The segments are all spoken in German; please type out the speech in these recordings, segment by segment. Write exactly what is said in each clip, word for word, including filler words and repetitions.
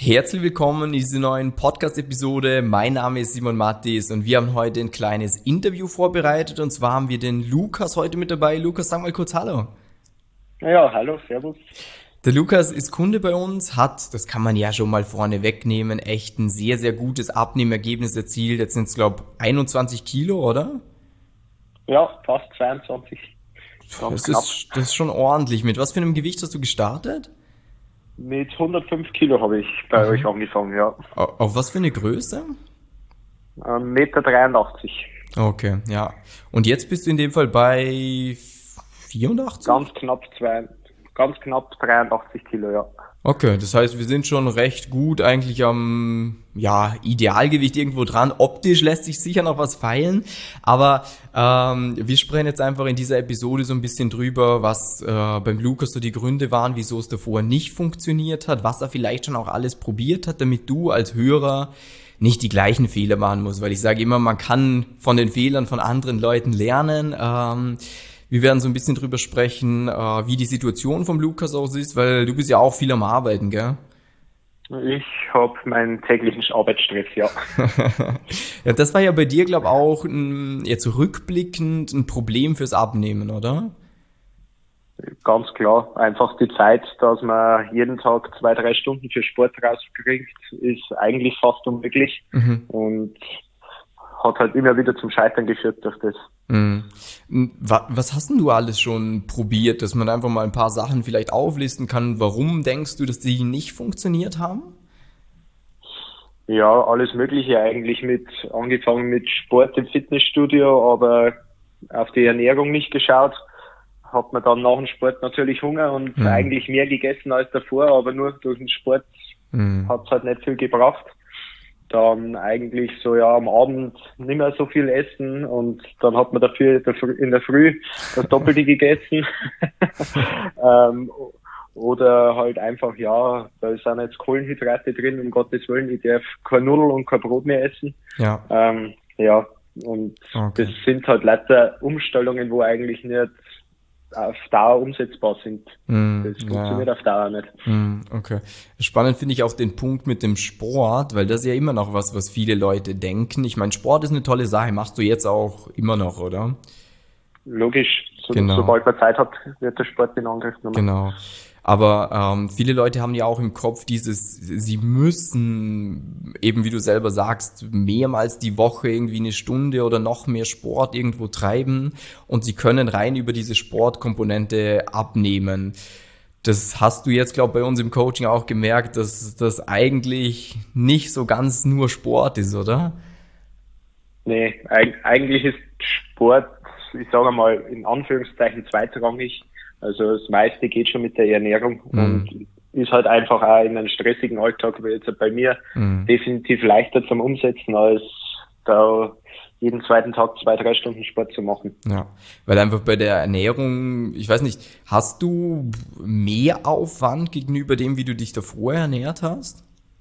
Herzlich willkommen in dieser neuen Podcast-Episode. Mein Name ist Simon Mattis und wir haben heute ein kleines Interview vorbereitet. Und zwar haben wir den Lukas heute mit dabei. Lukas, sag mal kurz Hallo. Ja, hallo, servus. Der Lukas ist Kunde bei uns, hat, das kann man ja schon mal vorne wegnehmen, echt ein sehr, sehr gutes Abnehmergebnis erzielt. Jetzt sind es, glaube ich, einundzwanzig Kilo, oder? Ja, fast zweiundzwanzig. Das ist, das ist schon ordentlich. Mit was für einem Gewicht hast du gestartet? Mit hundertfünf Kilo habe ich bei Aha. euch angefangen, ja. Auf, auf was für eine Größe? eins Meter dreiundachtzig. Okay, ja. Und jetzt bist du in dem Fall bei vierundachtzig? Ganz knapp zwei, ganz knapp dreiundachtzig Kilo, ja. Okay, das heißt, wir sind schon recht gut eigentlich am ja, Idealgewicht irgendwo dran. Optisch lässt sich sicher noch was feilen, aber ähm, wir sprechen jetzt einfach in dieser Episode so ein bisschen drüber, was äh, beim Lukas so die Gründe waren, wieso es davor nicht funktioniert hat, was er vielleicht schon auch alles probiert hat, damit du als Hörer nicht die gleichen Fehler machen musst, weil ich sage immer, man kann von den Fehlern von anderen Leuten lernen. Ähm, Wir werden so ein bisschen drüber sprechen, wie die Situation vom Lukas aus ist, weil du bist ja auch viel am Arbeiten, gell? Ich habe meinen täglichen Arbeitsstress, ja. Ja, das war ja bei dir, glaube ich, auch ein, jetzt rückblickend ein Problem fürs Abnehmen, oder? Ganz klar. Einfach die Zeit, dass man jeden Tag zwei, drei Stunden für Sport rauskriegt, ist eigentlich fast unmöglich. Mhm. Und hat halt immer wieder zum Scheitern geführt durch das. Mhm. Was hast denn du alles schon probiert, dass man einfach mal ein paar Sachen vielleicht auflisten kann? Warum denkst du, dass die nicht funktioniert haben? Ja, alles Mögliche eigentlich, mit angefangen mit Sport im Fitnessstudio, aber auf die Ernährung nicht geschaut. Hat man dann nach dem Sport natürlich Hunger und mhm. eigentlich mehr gegessen als davor, aber nur durch den Sport mhm. hat es halt nicht viel gebracht. Dann eigentlich so, ja, am Abend nicht mehr so viel essen und dann hat man dafür in der Früh das Doppelte gegessen. ähm, oder halt einfach, ja, da sind jetzt Kohlenhydrate drin, um Gottes Willen, ich darf kein Nudel und kein Brot mehr essen. Ja. Ähm, ja, und okay. Das sind halt lauter Umstellungen, wo eigentlich nicht auf Dauer umsetzbar sind. Mm, das funktioniert ja. auf Dauer nicht. Mm, okay. Spannend finde ich auch den Punkt mit dem Sport, weil das ist ja immer noch was, was viele Leute denken. Ich meine, Sport ist eine tolle Sache, machst du jetzt auch immer noch, oder? Logisch. So, genau. Sobald man Zeit hat, wird der Sport in Angriff genommen. Genau. Aber ähm, viele Leute haben ja auch im Kopf dieses, sie müssen, eben wie du selber sagst, mehrmals die Woche irgendwie eine Stunde oder noch mehr Sport irgendwo treiben und sie können rein über diese Sportkomponente abnehmen. Das hast du jetzt, glaube ich, bei uns im Coaching auch gemerkt, dass das eigentlich nicht so ganz nur Sport ist, oder? Nee, eigentlich ist Sport, ich sage mal, in Anführungszeichen zweitrangig. Also das meiste geht schon mit der Ernährung mm. und ist halt einfach auch in einem stressigen Alltag, wie jetzt bei mir, mm. definitiv leichter zum Umsetzen, als da jeden zweiten Tag zwei, drei Stunden Sport zu machen. Ja, weil einfach bei der Ernährung, ich weiß nicht, hast du mehr Aufwand gegenüber dem, wie du dich davor ernährt hast?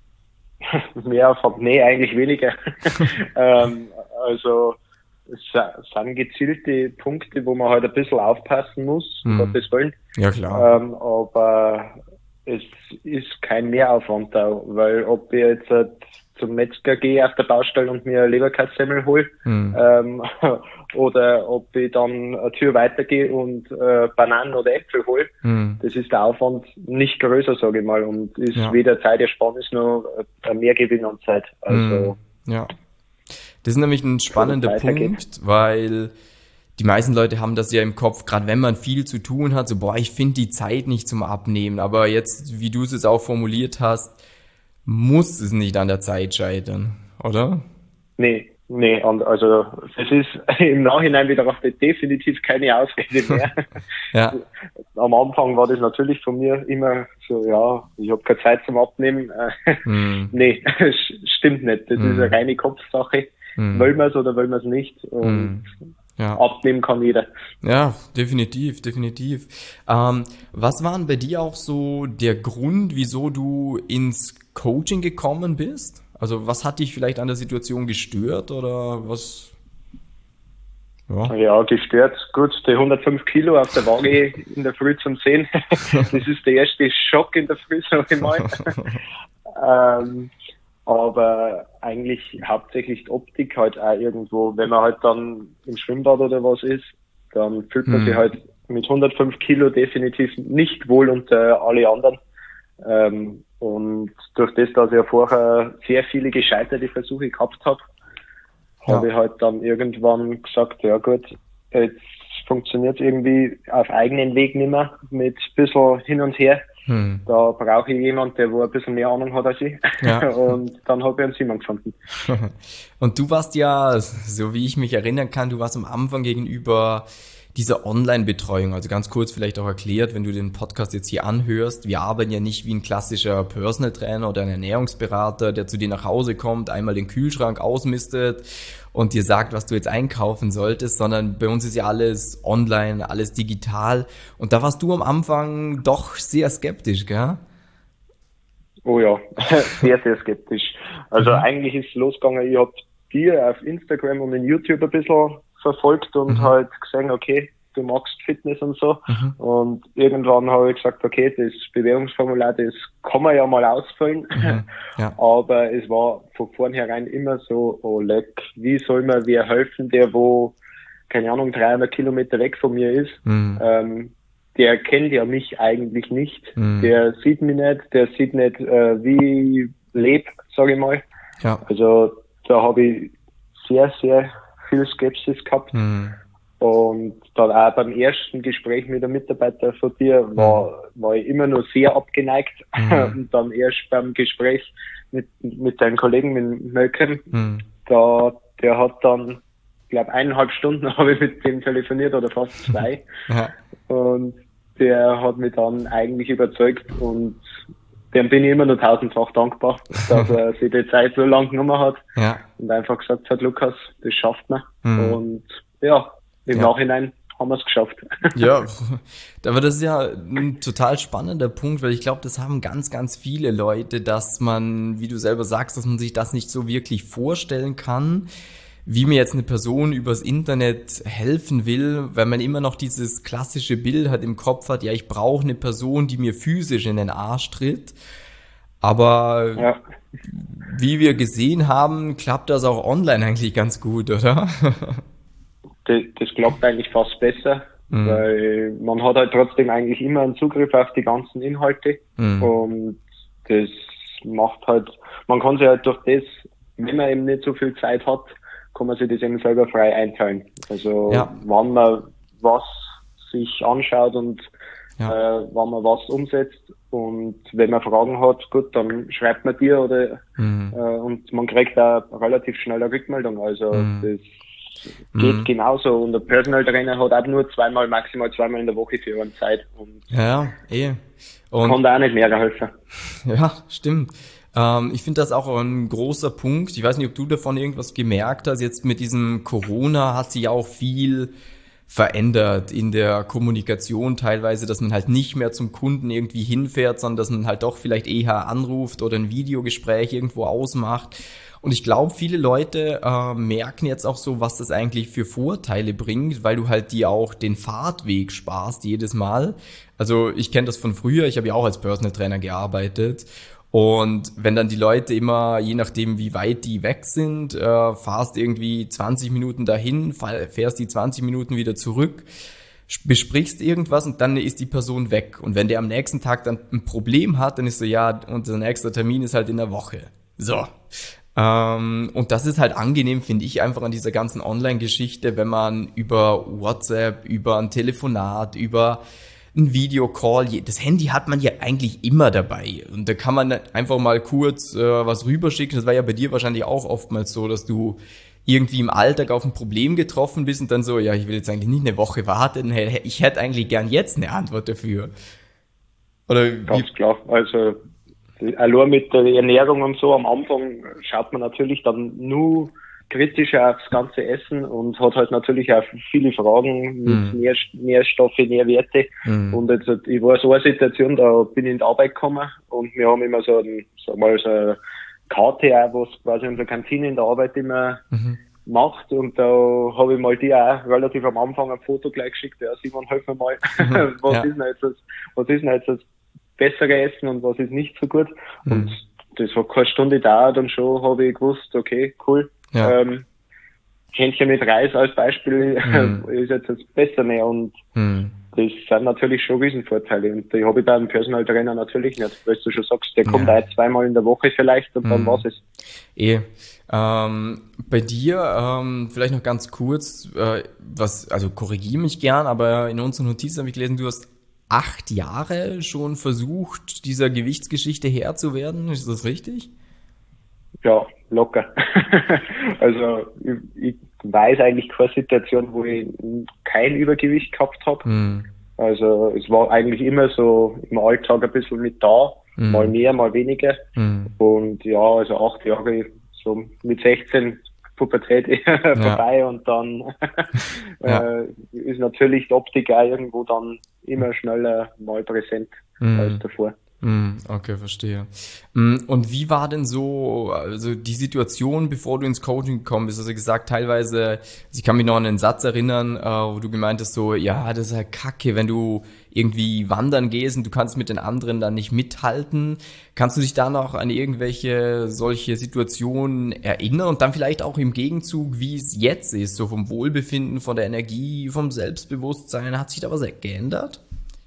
Mehr Aufwand? Nee, eigentlich weniger. ähm, also es sind gezielte Punkte, wo man halt ein bisschen aufpassen muss, um hm. Gottes Willen. Ja, klar. Ähm, aber es ist kein Mehraufwand da, weil ob ich jetzt halt zum Metzger gehe auf der Baustelle und mir eine Leberkassemmel hole, hm. ähm, oder ob ich dann eine Tür weitergehe und äh, Bananen oder Äpfel hole, hm. das ist der Aufwand nicht größer, sage ich mal, und ist ja. weder Zeitersparnis noch ein Mehrgewinn an Zeit. Also hm. ja. Das ist nämlich ein spannender Punkt, weil die meisten Leute haben das ja im Kopf, gerade wenn man viel zu tun hat, so, boah, ich finde die Zeit nicht zum Abnehmen. Aber jetzt, wie du es jetzt auch formuliert hast, muss es nicht an der Zeit scheitern, oder? Nee, nee, und also es ist im Nachhinein betrachtet definitiv keine Ausrede mehr. ja. Am Anfang war das natürlich von mir immer so, ja, ich habe keine Zeit zum Abnehmen. hm. Nee, stimmt nicht. Das hm. ist eine reine Kopfsache. Hm. Will man es oder will man es nicht? Und hm. ja. abnehmen kann jeder. Ja, definitiv, definitiv. Ähm, was war denn bei dir auch so der Grund, wieso du ins Coaching gekommen bist? Also was hat dich vielleicht an der Situation gestört oder was? Ja, ja gestört. Gut, die hundertfünf Kilo auf der Waage in der Früh zum Sehen. Das ist der erste Schock in der Früh, sag ich mal. ähm, aber eigentlich hauptsächlich die Optik halt auch irgendwo, wenn man halt dann im Schwimmbad oder was ist, dann fühlt man hm. sich halt mit hundertfünf Kilo definitiv nicht wohl unter alle anderen. Ähm, und durch das, dass ich ja vorher sehr viele gescheiterte Versuche gehabt habe, ja. habe ich halt dann irgendwann gesagt, ja gut, jetzt funktioniert irgendwie auf eigenen Weg nicht mehr mit ein bisschen hin und her. Hm. Da brauche ich jemanden, der wo ein bisschen mehr Ahnung hat als ich. Ja. Und dann habe ich einen Simon gefunden. Und du warst ja, so wie ich mich erinnern kann, du warst am Anfang gegenüber dieser Online-Betreuung, also ganz kurz vielleicht auch erklärt, wenn du den Podcast jetzt hier anhörst, wir arbeiten ja nicht wie ein klassischer Personal Trainer oder ein Ernährungsberater, der zu dir nach Hause kommt, einmal den Kühlschrank ausmistet und dir sagt, was du jetzt einkaufen solltest, sondern bei uns ist ja alles online, alles digital. Und da warst du am Anfang doch sehr skeptisch, gell? Oh ja, sehr, sehr skeptisch. Also mhm. eigentlich ist es losgegangen, ich habe dir auf Instagram und in YouTube ein bisschen verfolgt und mhm. halt gesehen, okay, du magst Fitness und so. Mhm. Und irgendwann habe ich gesagt, okay, das Bewerbungsformular, das kann man ja mal ausfüllen. Mhm. Ja. Aber es war von vornherein immer so, oh leck, wie soll mir wer helfen, der wo, keine Ahnung, dreihundert Kilometer weg von mir ist. Mhm. Ähm, der kennt ja mich eigentlich nicht. Mhm. Der sieht mich nicht, der sieht nicht, äh, wie ich lebe, sage ich mal. Ja. Also da habe ich sehr, sehr viel Skepsis gehabt. Mhm. Und dann auch beim ersten Gespräch mit einem Mitarbeiter von dir war, mhm. war ich immer nur sehr abgeneigt. Mhm. Und dann erst beim Gespräch mit, mit deinem Kollegen, mit Malcolm, mhm. da, der hat dann, ich glaube, eineinhalb Stunden habe ich mit dem telefoniert oder fast zwei. Ja. Und der hat mich dann eigentlich überzeugt und dem bin ich immer nur tausendfach dankbar, dass er sich die Zeit so lang genommen hat ja. und einfach gesagt hat, Lukas, das schafft man. Mhm. Und ja, im ja. Nachhinein haben wir es geschafft. Ja, aber das ist ja ein total spannender Punkt, weil ich glaube, das haben ganz, ganz viele Leute, dass man, wie du selber sagst, dass man sich das nicht so wirklich vorstellen kann, wie mir jetzt eine Person übers Internet helfen will, weil man immer noch dieses klassische Bild hat im Kopf hat, ja, ich brauche eine Person, die mir physisch in den Arsch tritt. Aber ja. wie wir gesehen haben, klappt das auch online eigentlich ganz gut, oder? Das, das klappt eigentlich fast besser, mhm. weil man hat halt trotzdem eigentlich immer einen Zugriff auf die ganzen Inhalte mhm. und das macht halt, man kann sich halt durch das, wenn man eben nicht so viel Zeit hat, kann man sich das eben selber frei einteilen. Also ja. wann man was sich anschaut und ja. äh, wann man was umsetzt und wenn man Fragen hat, gut, dann schreibt man dir oder mhm. äh, und man kriegt auch relativ schnell eine Rückmeldung. Also mhm. das geht mhm. genauso und der Personal Trainer hat auch nur zweimal, maximal zweimal in der Woche für eine Zeit und ja, eh. Und kann da auch nicht mehr helfen. Ja, stimmt. Ich finde das auch ein großer Punkt. Ich weiß nicht, ob du davon irgendwas gemerkt hast. Jetzt mit diesem Corona hat sich auch viel verändert in der Kommunikation teilweise, dass man halt nicht mehr zum Kunden irgendwie hinfährt, sondern dass man halt doch vielleicht eher anruft oder ein Videogespräch irgendwo ausmacht. Und ich glaube, viele Leute äh, merken jetzt auch so, was das eigentlich für Vorteile bringt, weil du halt dir auch den Fahrtweg sparst jedes Mal. Also ich kenne das von früher, ich habe ja auch als Personal Trainer gearbeitet. Und wenn dann die Leute immer, je nachdem wie weit die weg sind, äh, fahrst irgendwie zwanzig Minuten dahin, fährst die zwanzig Minuten wieder zurück, besprichst irgendwas und dann ist die Person weg. Und wenn der am nächsten Tag dann ein Problem hat, dann ist so, ja, unser nächster Termin ist halt in der Woche. So. Ähm, und das ist halt angenehm, finde ich, einfach an dieser ganzen Online-Geschichte, wenn man über WhatsApp, über ein Telefonat, über ein Videocall, das Handy hat man ja eigentlich immer dabei und da kann man einfach mal kurz äh, was rüberschicken. Das war ja bei dir wahrscheinlich auch oftmals so, dass du irgendwie im Alltag auf ein Problem getroffen bist und dann so, ja, ich will jetzt eigentlich nicht eine Woche warten, ich hätte eigentlich gern jetzt eine Antwort dafür. Oder ganz klar, also allein mit der Ernährung und so, am Anfang schaut man natürlich dann nur kritischer aufs ganze Essen und hat halt natürlich auch viele Fragen mit mm. Nähr, Nährstoffe, Nährwerte. Mm. Und jetzt, ich war so eine Situation, da bin ich in die Arbeit gekommen und wir haben immer so, ein, sag mal, so eine Karte auch, was quasi unsere Kantine in der Arbeit immer mhm. macht. Und da habe ich mal die auch relativ am Anfang ein Foto gleich geschickt. Ja, Simon, helf mir mal. Mhm. was, ja. ist denn jetzt das, was ist denn jetzt das bessere Essen und was ist nicht so gut? Mhm. Und das hat keine Stunde gedauert und schon habe ich gewusst, okay, cool. Ja. Ähm, Hähnchen mit Reis als Beispiel Mhm. ist jetzt das Bessere und Mhm. das sind natürlich schon Riesenvorteile und die habe ich beim Personal Trainer natürlich nicht, weil du schon sagst, der kommt Ja. auch zweimal in der Woche vielleicht und dann Mhm. war's es. Eh. Ähm, bei dir, ähm, vielleicht noch ganz kurz, äh, was, also korrigiere mich gern, aber in unseren Notizen habe ich gelesen, du hast acht Jahre schon versucht, dieser Gewichtsgeschichte Herr zu werden. Ist das richtig? Ja, locker. Also ich, ich weiß eigentlich keine Situation, wo ich kein Übergewicht gehabt habe. Hm. Also es war eigentlich immer so im Alltag ein bisschen mit da, Hm. mal mehr, mal weniger. Hm. Und ja, also acht Jahre, so mit sechzehn Pubertät vorbei und dann Ja. äh, ist natürlich die Optik auch irgendwo dann immer schneller mal präsent Hm. als davor. Hm, okay, verstehe. Hm, und wie war denn so, also die Situation, bevor du ins Coaching gekommen bist? Also gesagt, teilweise, also ich kann mich noch an einen Satz erinnern, äh, wo du gemeint hast, so, ja, das ist ja kacke, wenn du irgendwie wandern gehst und du kannst mit den anderen dann nicht mithalten. Kannst du dich da noch an irgendwelche solche Situationen erinnern und dann vielleicht auch im Gegenzug, wie es jetzt ist, so vom Wohlbefinden, von der Energie, vom Selbstbewusstsein, hat sich da was geändert?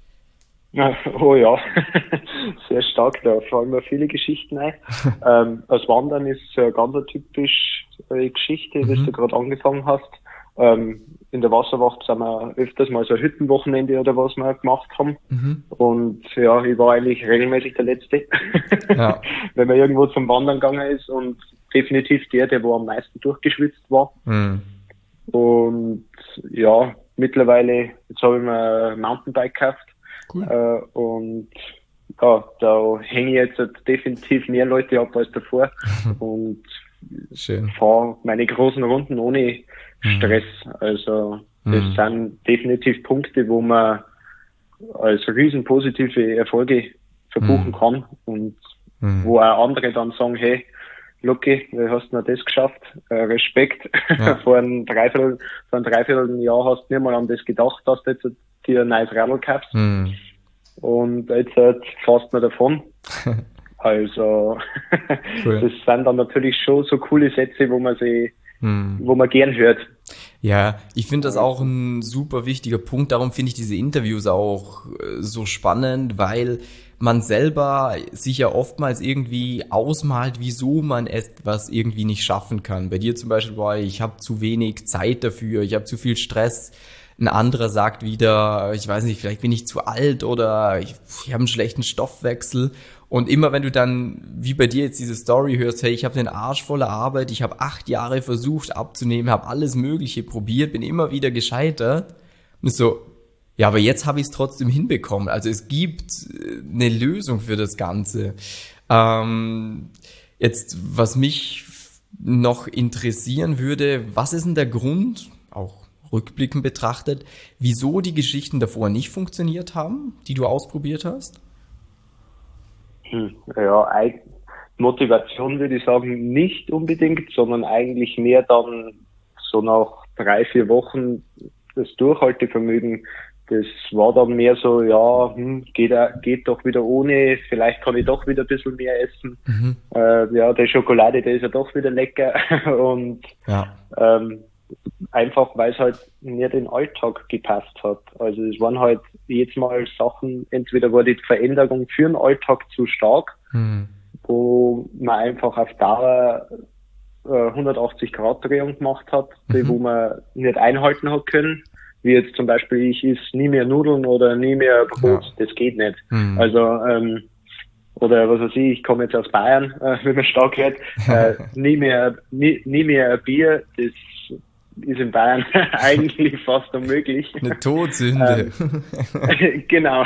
Ja, oh ja, sehr stark, da fallen mir viele Geschichten ein. ähm, das Wandern ist so eine ganz typische äh, Geschichte, Mhm. wie du gerade angefangen hast. Ähm, in der Wasserwacht sind wir öfters mal so ein Hüttenwochenende oder was wir gemacht haben. Mhm. Und ja, ich war eigentlich regelmäßig der Letzte, Ja. wenn man irgendwo zum Wandern gegangen ist und definitiv der, der wo am meisten durchgeschwitzt war. Hm. Und ja, mittlerweile, jetzt habe ich mir ein Mountainbike gekauft. Cool. Äh, und ja, da hänge ich jetzt halt definitiv mehr Leute ab als davor und Schön. fahre meine großen Runden ohne Stress. Also das Mhm. sind definitiv Punkte, wo man als riesen positive Erfolge verbuchen Mhm. kann und Mhm. wo auch andere dann sagen, hey, Lucky, du hast noch das geschafft, äh, Respekt. Ja. vor einem Dreiviertel, vor einem Dreiviertel Jahr hast du nicht mal an das gedacht, dass du jetzt dir ein neues Radl kaufst. Mhm. Und jetzt halt fast noch davon. Also, Cool. das sind dann natürlich schon so coole Sätze, wo man sie, Mhm. wo man gern hört. Ja, ich finde das auch ein super wichtiger Punkt. Darum finde ich diese Interviews auch äh, so spannend, weil man selber sich ja oftmals irgendwie ausmalt, wieso man etwas irgendwie nicht schaffen kann. Bei dir zum Beispiel war, ich habe zu wenig Zeit dafür, ich habe zu viel Stress. Ein anderer sagt wieder, ich weiß nicht, vielleicht bin ich zu alt oder ich, ich habe einen schlechten Stoffwechsel. Und immer wenn du dann, wie bei dir jetzt diese Story hörst, hey, ich habe den Arsch voller Arbeit, ich habe acht Jahre versucht abzunehmen, habe alles Mögliche probiert, bin immer wieder gescheitert. Und so, ja, aber jetzt habe ich es trotzdem hinbekommen. Also es gibt äh, eine Lösung für das Ganze. Ähm, jetzt, was mich noch interessieren würde, was ist denn der Grund, auch rückblickend betrachtet, wieso die Geschichten davor nicht funktioniert haben, die du ausprobiert hast? Hm, ja, eig- Motivation würde ich sagen, nicht unbedingt, sondern eigentlich mehr dann so nach drei, vier Wochen das Durchhaltevermögen. Das war dann mehr so, ja, hm, geht, auch- geht doch wieder ohne, vielleicht kann ich doch wieder ein bisschen mehr essen. Mhm. Äh, ja, die Schokolade, die ist ja doch wieder lecker. Und Ja. ähm, einfach, weil es halt nicht in den Alltag gepasst hat. Also es waren halt jedes Mal Sachen, entweder war die Veränderung für den Alltag zu stark, Hm. wo man einfach auf Dauer äh, hundertachtzig Grad Drehung gemacht hat, die Mhm. wo man nicht einhalten hat können. Wie jetzt zum Beispiel, ich esse nie mehr Nudeln oder nie mehr Brot, Ja. das geht nicht. Mhm. Also ähm, oder was weiß ich, ich komme jetzt aus Bayern, äh, wie man stark hört, äh, nie mehr nie, nie mehr Bier, das ist in Bayern eigentlich fast unmöglich. Eine Todsünde. Ähm, genau.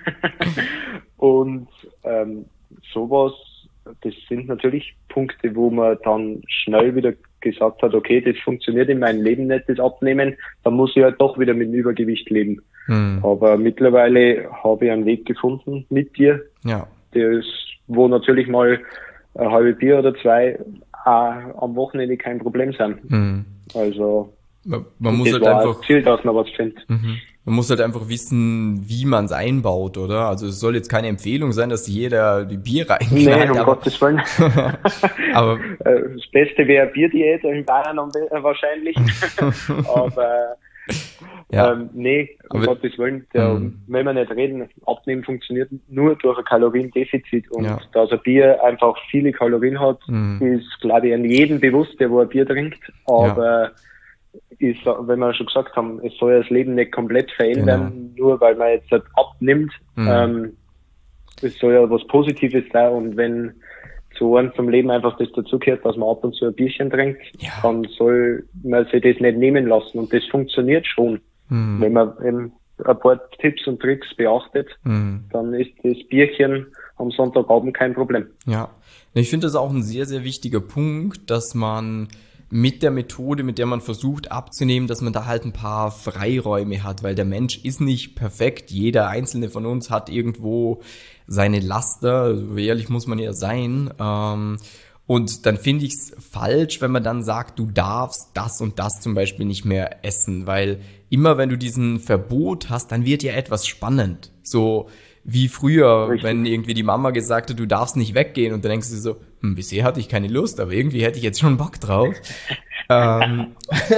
Und ähm, sowas, das sind natürlich Punkte, wo man dann schnell wieder gesagt hat, okay, das funktioniert in meinem Leben nicht, das Abnehmen, dann muss ich halt doch wieder mit dem Übergewicht leben. Hm. Aber mittlerweile habe ich einen Weg gefunden mit dir, Ja. der ist, wo natürlich mal ein halbes Bier oder zwei auch am Wochenende kein Problem sind. Hm. Also Man, man muss das halt war einfach ein Ziel, dass man was findet. Mhm. Man muss halt einfach wissen, wie man es einbaut, oder? Also es soll jetzt keine Empfehlung sein, dass jeder die Bier reinknallt. Nee, um aber, Gottes Willen. aber Das Beste wäre Bierdiät in Bayern wahrscheinlich. aber ja. ähm, nee, um aber, Gottes Willen, da mhm. will man nicht reden. Abnehmen funktioniert nur durch ein Kaloriendefizit. Und Ja. da so ein Bier einfach viele Kalorien hat, Mhm. ist, glaube ich, an jedem bewusst, der wo ein Bier trinkt. Aber ja. ist, wenn wir schon gesagt haben, es soll das Leben nicht komplett verändern, genau. nur weil man jetzt halt abnimmt. Mhm. Ähm, es soll ja was Positives sein, und wenn zu einem zum Leben einfach das dazugehört, dass man ab und zu ein Bierchen trinkt, ja. dann soll man sich das nicht nehmen lassen, und das funktioniert schon. Mhm. Wenn man eben ein paar Tipps und Tricks beachtet, mhm. dann ist das Bierchen am Sonntagabend kein Problem. Ja, ich finde das auch ein sehr, sehr wichtiger Punkt, dass man mit der Methode, mit der man versucht abzunehmen, dass man da halt ein paar Freiräume hat, weil der Mensch ist nicht perfekt. Jeder einzelne von uns hat irgendwo seine Laster, so ehrlich muss man ja sein. Und dann finde ich es falsch, wenn man dann sagt, du darfst das und das zum Beispiel nicht mehr essen, weil immer wenn du diesen Verbot hast, dann wird ja etwas spannend. So wie früher, Richtig. Wenn irgendwie die Mama gesagt hat, du darfst nicht weggehen, und dann denkst du so, hm, bisher hatte ich keine Lust, aber irgendwie hätte ich jetzt schon Bock drauf. ähm,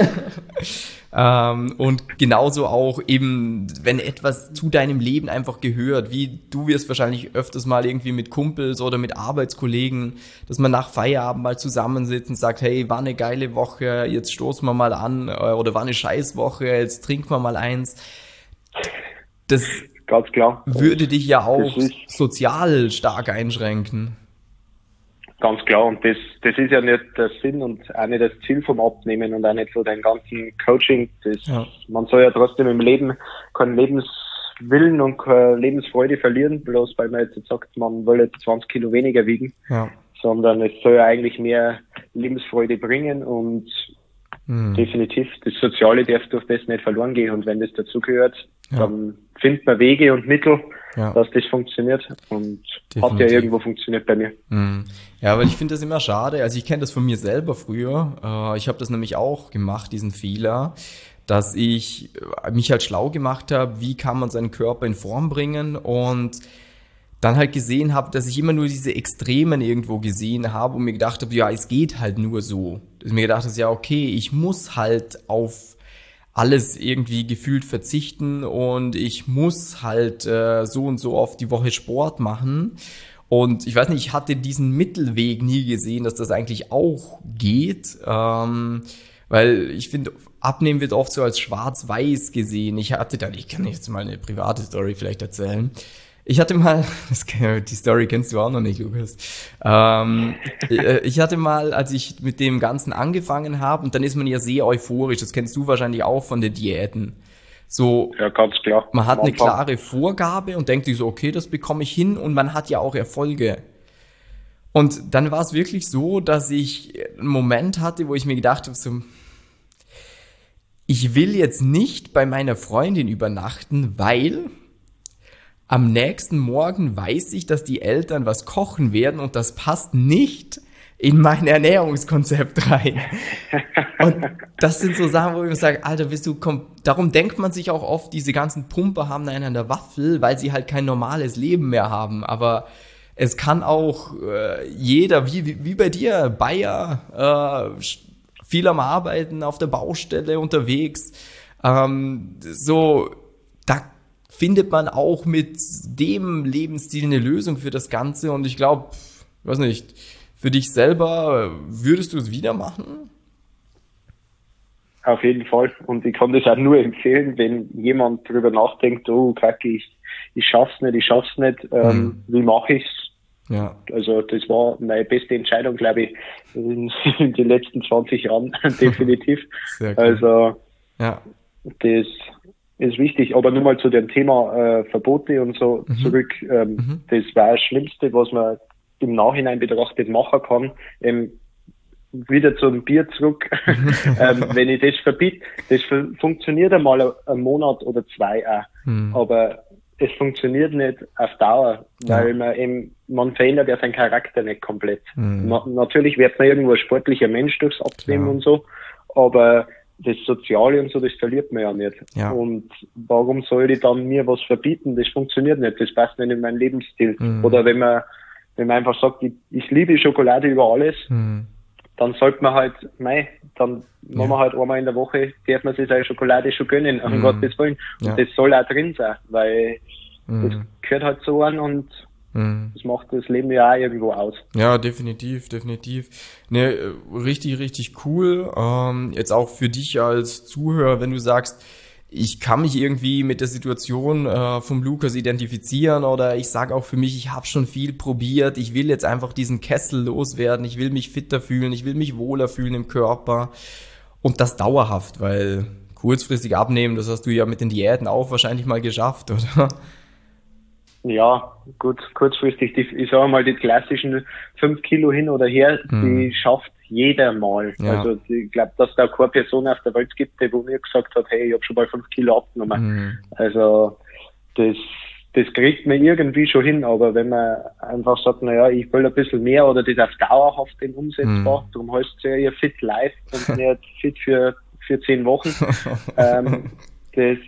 ähm, und genauso auch eben, wenn etwas zu deinem Leben einfach gehört, wie du wirst wahrscheinlich öfters mal irgendwie mit Kumpels oder mit Arbeitskollegen, dass man nach Feierabend mal zusammensitzt und sagt, hey, war eine geile Woche, jetzt stoßen wir mal an, oder war eine Scheißwoche, jetzt trinken wir mal eins. Das Ganz klar. würde dich ja auch sozial stark einschränken. Ganz klar, und das, das ist ja nicht der Sinn und auch nicht das Ziel vom Abnehmen und auch nicht so dein ganzen Coaching. Das, ja. Man soll ja trotzdem im Leben keinen Lebenswillen und keine Lebensfreude verlieren, bloß weil man jetzt sagt, man will jetzt zwanzig Kilo weniger wiegen, ja. sondern es soll ja eigentlich mehr Lebensfreude bringen, und hm. definitiv, das Soziale darf durch das nicht verloren gehen, und wenn das dazugehört, ja. dann findet man Wege und Mittel, ja. dass das funktioniert, und definitiv. Hat ja irgendwo funktioniert bei mir. Mhm. Ja, weil ich finde das immer schade, also ich kenne das von mir selber früher, äh, ich habe das nämlich auch gemacht, diesen Fehler, dass ich mich halt schlau gemacht habe, wie kann man seinen Körper in Form bringen, und dann halt gesehen habe, dass ich immer nur diese Extremen irgendwo gesehen habe und mir gedacht habe, ja, es geht halt nur so. Dass ich mir gedacht habe, ja, okay, ich muss halt auf alles irgendwie gefühlt verzichten, und ich muss halt äh, so und so oft die Woche Sport machen. Und ich weiß nicht, ich hatte diesen Mittelweg nie gesehen, dass das eigentlich auch geht, ähm, weil ich finde, Abnehmen wird oft so als schwarz-weiß gesehen. Ich hatte dann, ich kann jetzt mal eine private Story vielleicht erzählen. Ich hatte mal, das, die Story kennst du auch noch nicht, Lukas. Ähm, ich hatte mal, als ich mit dem Ganzen angefangen habe, und dann ist man ja sehr euphorisch, das kennst du wahrscheinlich auch von den Diäten. So, ja, ganz klar. Man hat eine klare Vorgabe und denkt sich so, okay, das bekomme ich hin, und man hat ja auch Erfolge. Und dann war es wirklich so, dass ich einen Moment hatte, wo ich mir gedacht habe, so, ich will jetzt nicht bei meiner Freundin übernachten, weil am nächsten Morgen weiß ich, dass die Eltern was kochen werden, und das passt nicht in mein Ernährungskonzept rein. Und das sind so Sachen, wo ich mir sage, Alter, bist du kom- darum denkt man sich auch oft, diese ganzen Pumper haben einen an der Waffel, weil sie halt kein normales Leben mehr haben. Aber es kann auch äh, jeder, wie, wie, wie bei dir, Bayer, äh, viel am Arbeiten, auf der Baustelle unterwegs, ähm, so, da findet man auch mit dem Lebensstil eine Lösung für das Ganze, und ich glaube, weiß nicht, für dich selber, würdest du es wieder machen? Auf jeden Fall, und ich kann das auch nur empfehlen, wenn jemand drüber nachdenkt, oh Kacke, ich, ich schaff's nicht, ich schaff's nicht, ähm, hm. wie mache ich's? Ja. Also das war meine beste Entscheidung, glaube ich, in, in den letzten zwanzig Jahren, definitiv. Sehr cool. Also ja. Das ist wichtig, aber nur mal zu dem Thema äh, Verbote und so mhm. zurück. Ähm, mhm. Das war das Schlimmste, was man im Nachhinein betrachtet machen kann. Ähm, wieder zum Bier zurück. ähm, wenn ich das verbiete, das funktioniert einmal einen Monat oder zwei auch. Mhm. Aber es funktioniert nicht auf Dauer, weil ja. man eben, man verändert ja seinen Charakter nicht komplett. Mhm. Na, natürlich wird man irgendwo ein sportlicher Mensch durchs Abnehmen ja. und so, aber das Soziale und so, das verliert man ja nicht. Ja. Und warum soll ich dann mir was verbieten? Das funktioniert nicht. Das passt nicht in meinen Lebensstil. Mhm. Oder wenn man, wenn man einfach sagt, ich, ich liebe Schokolade über alles, mhm. dann sollte man halt, mei, dann ja. machen wir halt einmal in der Woche, darf man sich seine Schokolade schon gönnen, um mhm. Gottes Willen. Und ja. das soll auch drin sein, weil mhm. das gehört halt so an und mhm. das macht das Leben ja auch irgendwo aus. Ja, definitiv, definitiv. Ne, richtig, richtig cool. Ähm, jetzt auch für dich als Zuhörer, wenn du sagst, ich kann mich irgendwie mit der Situation äh, vom Lukas identifizieren oder ich sage auch für mich, ich habe schon viel probiert, ich will jetzt einfach diesen Kessel loswerden, ich will mich fitter fühlen, ich will mich wohler fühlen im Körper und das dauerhaft, weil kurzfristig abnehmen, das hast du ja mit den Diäten auch wahrscheinlich mal geschafft, oder? Ja, gut, kurzfristig, die, ich sage mal, die klassischen fünf Kilo hin oder her, hm. die schafft jeder mal. Ja. Also ich glaube, dass da keine Person auf der Welt gibt, die wo mir gesagt hat, hey, ich habe schon mal fünf Kilo abgenommen. Hm. Also das das kriegt man irgendwie schon hin, aber wenn man einfach sagt, naja, ich will ein bisschen mehr oder das auf dauerhaft den umsetzbar, hm. darum heißt es ja ihr Fit Life und nicht fit für für zehn Wochen. ähm, das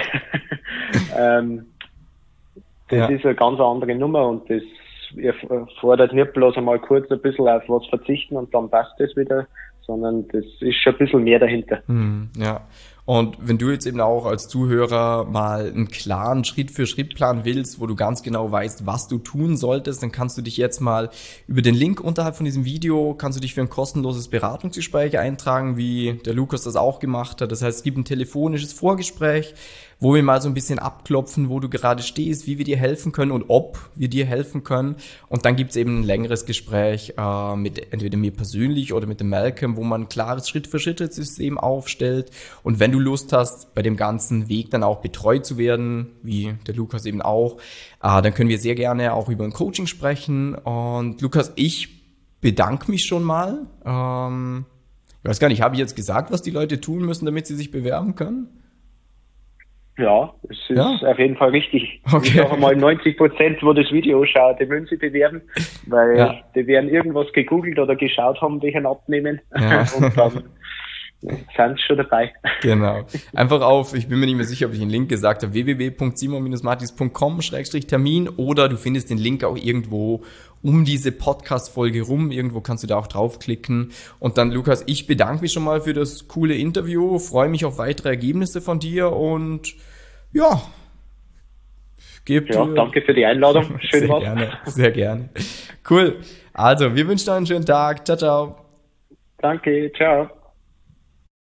ähm, das ja. ist eine ganz andere Nummer und das erfordert nicht bloß einmal kurz ein bisschen auf was verzichten und dann passt das wieder, sondern das ist schon ein bisschen mehr dahinter. Hm, ja. Und wenn du jetzt eben auch als Zuhörer mal einen klaren Schritt-für-Schritt-Plan willst, wo du ganz genau weißt, was du tun solltest, dann kannst du dich jetzt mal über den Link unterhalb von diesem Video, kannst du dich für ein kostenloses Beratungsgespräch eintragen, wie der Lukas das auch gemacht hat. Das heißt, es gibt ein telefonisches Vorgespräch, wo wir mal so ein bisschen abklopfen, wo du gerade stehst, wie wir dir helfen können und ob wir dir helfen können. Und dann gibt's eben ein längeres Gespräch äh, mit entweder mir persönlich oder mit dem Malcolm, wo man ein klares Schritt-für-Schritt-System aufstellt. Und wenn du Lust hast, bei dem ganzen Weg dann auch betreut zu werden, wie der Lukas eben auch, äh, dann können wir sehr gerne auch über ein Coaching sprechen. Und Lukas, ich bedanke mich schon mal. Ähm, ich weiß gar nicht, habe ich jetzt gesagt, was die Leute tun müssen, damit sie sich bewerben können? Ja, es ist ja? auf jeden Fall richtig. Okay. Ich sage mal, neunzig Prozent, wo das Video schaut, die wollen sich bewerben, weil ja. die werden irgendwas gegoogelt oder geschaut haben, welchen abnehmen ja. und dann sind schon dabei. Genau. Einfach auf, ich bin mir nicht mehr sicher, ob ich den Link gesagt habe, w w w punkt simon Bindestrich martins punkt com Schrägstrich Termin oder du findest den Link auch irgendwo um diese Podcast-Folge rum. Irgendwo kannst du da auch draufklicken. Und dann, Lukas, ich bedanke mich schon mal für das coole Interview, freue mich auf weitere Ergebnisse von dir und ja. Gib, ja, danke für die Einladung. Schön sehr was. Gerne, sehr gerne. Cool. Also, wir wünschen euch einen schönen Tag. Ciao, ciao. Danke, ciao.